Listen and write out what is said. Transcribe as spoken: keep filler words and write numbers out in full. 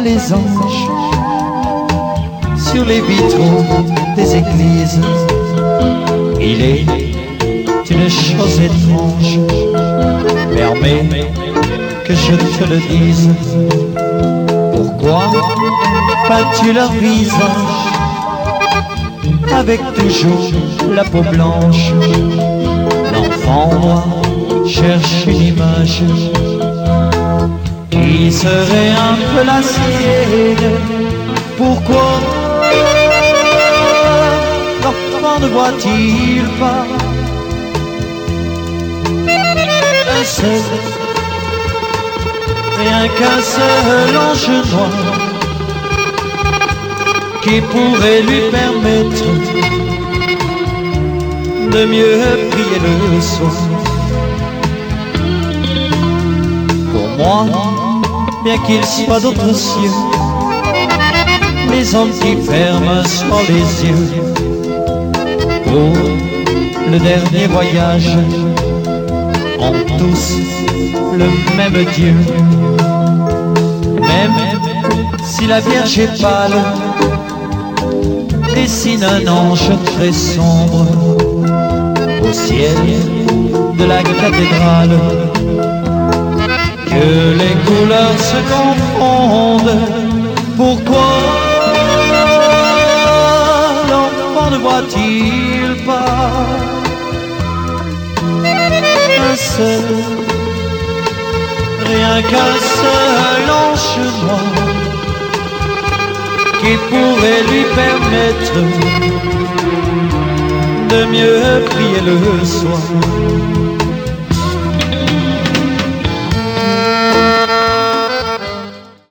peint les anges sur les vitraux des églises. Il est une chose étrange, permets que je te le dise. Pourquoi peins-tu leur visage avec toujours la peau blanche? L'enfant, moi, cherche une image qui serait un peu la sienne. Pourquoi l'enfant ne voit-il pas un seul, rien qu'un seul ange noir qui pourrait lui permettre de mieux prier le soir? Pour moi, bien qu'il soit d'autres cieux, les hommes qui ferment sur les yeux pour le dernier voyage ont tous le même Dieu. Même si la Vierge est pâle, dessine un ange très sombre au ciel de la cathédrale. Que les couleurs se confondent. Pourquoi l'enfant ne voit-il pas un seul, rien qu'un seul ange noir qui pourrait lui permettre de mieux prier le soir?